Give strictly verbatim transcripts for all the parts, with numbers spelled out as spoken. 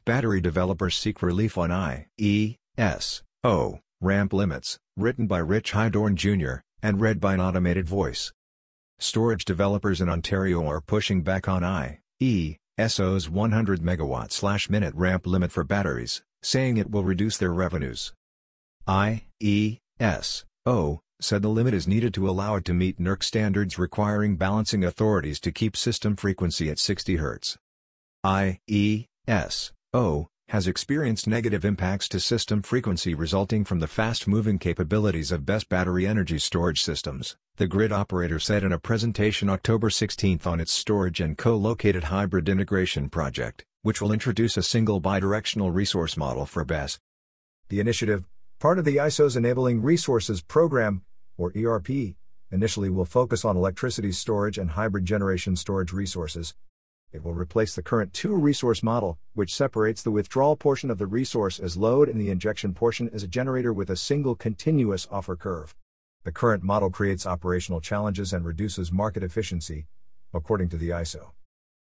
Battery developers seek relief on I E S O ramp limits, written by Rich Hydorn Junior, and read by an automated voice. Storage developers in Ontario are pushing back on I E S O's one hundred megawatt-slash-minute ramp limit for batteries, saying it will reduce their revenues. I E S O said the limit is needed to allow it to meet N E R C standards requiring balancing authorities to keep system frequency at sixty hertz. I E S O has experienced negative impacts to system frequency resulting from the fast-moving capabilities of B E S battery energy storage systems, the grid operator said in a presentation October sixteenth on its storage and co-located hybrid integration project, which will introduce a single bidirectional resource model for B E S. The initiative, part of the I S O's Enabling Resources Program, or E R P, initially will focus on electricity storage and hybrid generation storage resources. It will replace the current two-resource model, which separates the withdrawal portion of the resource as load and the injection portion as a generator with a single continuous offer curve. The current model creates operational challenges and reduces market efficiency, according to the I S O.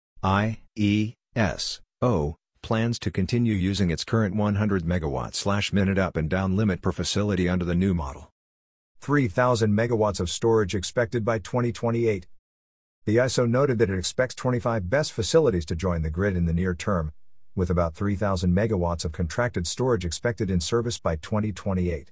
I E S O plans to continue using its current one hundred megawatt-slash-minute up and down limit per facility under the new model. three thousand megawatts of storage expected by twenty twenty-eight. The I S O noted that it expects twenty-five B E S facilities to join the grid in the near term, with about three thousand megawatts of contracted storage expected in service by twenty twenty-eight.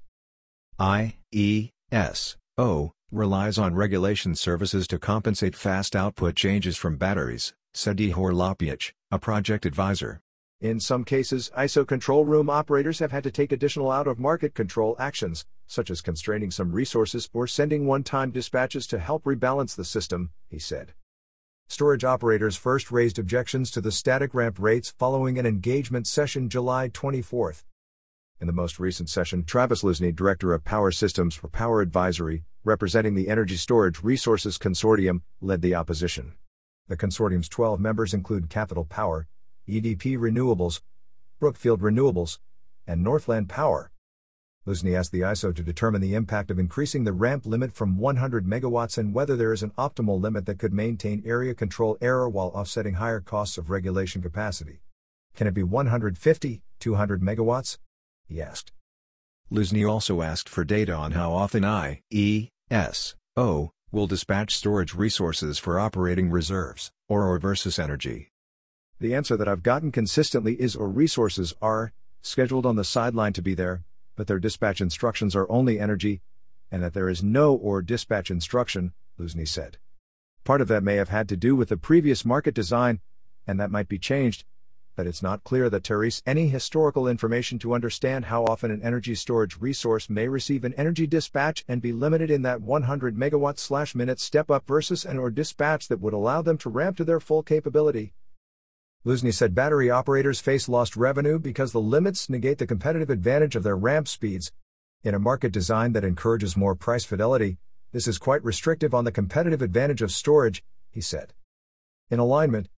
I E S O relies on regulation services to compensate fast output changes from batteries, said Ihor Lopiach, a project advisor. In some cases, I S O control room operators have had to take additional out-of-market control actions, such as constraining some resources or sending one-time dispatches to help rebalance the system, he said. Storage operators first raised objections to the static ramp rates following an engagement session July twenty-fourth. In the most recent session, Travis Lusny, director of Power Systems for Power Advisory, representing the Energy Storage Resources Consortium, led the opposition. The consortium's twelve members include Capital Power, E D P Renewables, Brookfield Renewables, and Northland Power. Lusny asked the I S O to determine the impact of increasing the ramp limit from one hundred megawatts and whether there is an optimal limit that could maintain area control error while offsetting higher costs of regulation capacity. Can it be one hundred fifty, two hundred megawatts? He asked. Lusny also asked for data on how often I E S O will dispatch storage resources for operating reserves, or or versus energy. The answer that I've gotten consistently is or resources are scheduled on the sideline to be there, but their dispatch instructions are only energy, and that there is no or dispatch instruction, Lusny said. Part of that may have had to do with the previous market design, and that might be changed, but it's not clear that there is any historical information to understand how often an energy storage resource may receive an energy dispatch and be limited in that one hundred megawatt-slash-minute step-up versus an or dispatch that would allow them to ramp to their full capability. Lusny said battery operators face lost revenue because the limits negate the competitive advantage of their ramp speeds. In a market design that encourages more price fidelity, this is quite restrictive on the competitive advantage of storage, he said. In alignment,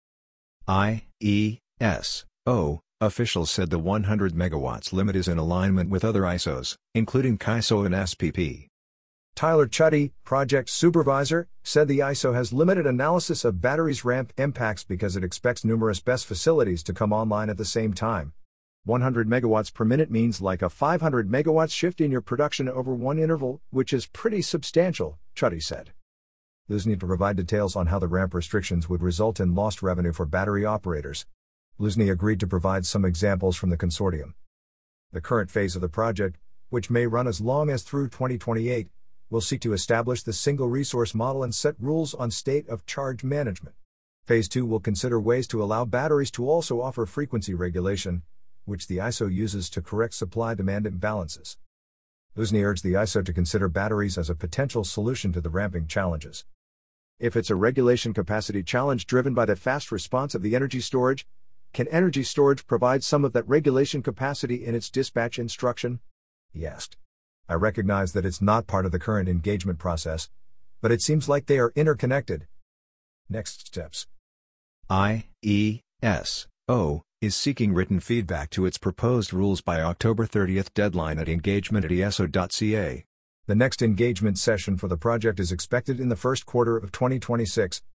I E S O officials said the one hundred megawatts limit is in alignment with other I S Os, including C I S O and S P P. Tyler Chuddy, project supervisor, said the I S O has limited analysis of batteries' ramp impacts because it expects numerous B E S facilities to come online at the same time. one hundred megawatts per minute means like a five hundred megawatts shift in your production over one interval, which is pretty substantial, Chuddy said. Lusny to provide details on how the ramp restrictions would result in lost revenue for battery operators. Lusny agreed to provide some examples from the consortium. The current phase of the project, which may run as long as through twenty twenty-eight, will seek to establish the single resource model and set rules on state of charge management. Phase two will consider ways to allow batteries to also offer frequency regulation, which the I S O uses to correct supply-demand imbalances. Lusny urged the I S O to consider batteries as a potential solution to the ramping challenges. If it's a regulation capacity challenge driven by the fast response of the energy storage, can energy storage provide some of that regulation capacity in its dispatch instruction? He asked. I recognize that it's not part of the current engagement process, but it seems like they are interconnected. Next steps. I E S O is seeking written feedback to its proposed rules by October thirtieth deadline at engagement at E S O dot C A. The next engagement session for the project is expected in the first quarter of twenty twenty-six.